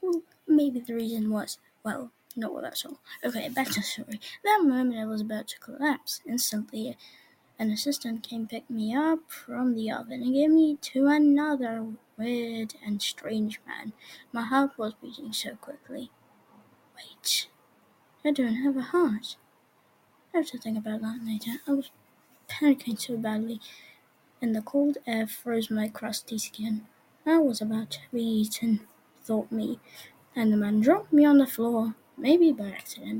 Well, maybe the reason was, well, no, that's all. Okay, back to the story. That moment I was about to collapse. Instantly, an assistant came pick me up from the oven and gave me to another weird and strange man. My heart was beating so quickly. Wait, I don't have a heart. I have to think about that later. I was panicking so badly, and the cold air froze my crusty skin. I was about to be eaten, thought me, and the man dropped me on the floor, maybe by accident.